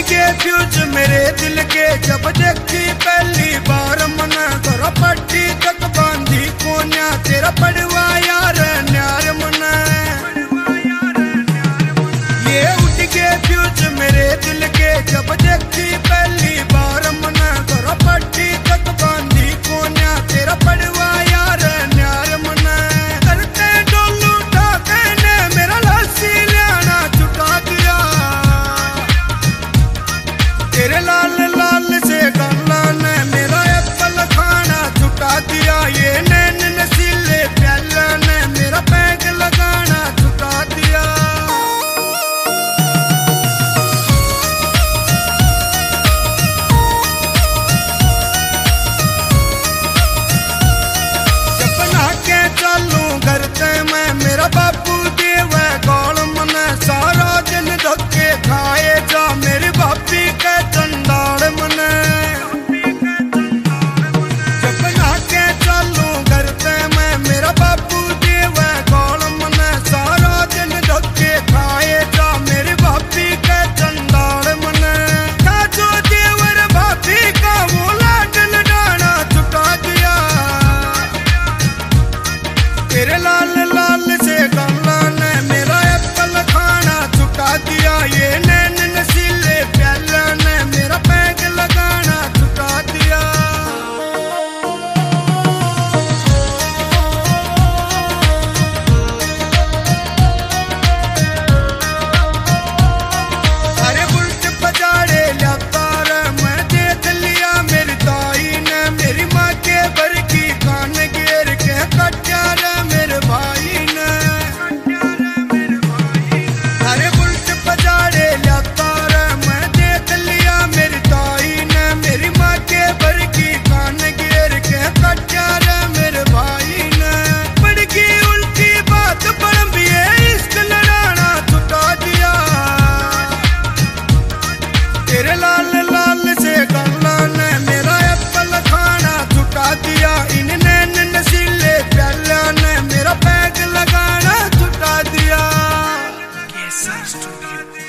के फ्यूज मेरे दिल के जब देखी पहली बार मन कर पट्टी तक बांधी कोन्या तेरा पड़वा यार न्यार मन। ये उठ के फ्यूज मेरे दिल के जब देखी पहली बार मन कर पट्टी तक बांधी कोन्या तेरा पड़वा यार न्यार मन। करते डोलू ठाके ने मेरा लस्सी लियाना छुटा दिया तेरे लाल लाल से गल्ला ने मेरा एप्पल खाना छुटा दिया। ये नैन नसीले प्याला ने मेरा पैक लगाना छुटा दिया। जब ना के चलूं घर ते मैं मेरा बापू देव गौल मन सारा दिन धक्के खाए जा मेरी भाभी के चंडाल मन। जब ना के चलूं घर ते मैं मेरा बापू देव गौल मन सारा दिन धक्के खाए जा मेरी भाभी के चंडाल मन। था जो देवर भाभी का वो लाडन डाना छुटा दिया तेरे लाल लाल से गल्ला ने मेरा एप्पल खाना छुटा दिया। ये नैन नसीले प्याला ने मेरा पैक लगाना छुटा दिया। अरे बुलट बजाड़े लाता रे मैं देख लिया मेरी ताई ने मेरी माँ के भर की कान घेर के कट्या रे मेरे भाई ने। अरे बुलट बजाड़े लाता रे मैं देख लिया मेरी ताई ने मेरी माँ के भर की कान घेर के कट्या रे मेरे भाई ने। पड़ गई उल्टी बात बड़ी इश्क लड़ाना छुटा दिया तेरे लाल लाल से गल्ला ने मेरा एप्पल खाना छुटा दिया। इन नैन नसीले प्याला ने मेरा पैक लगाना छुटा दिया।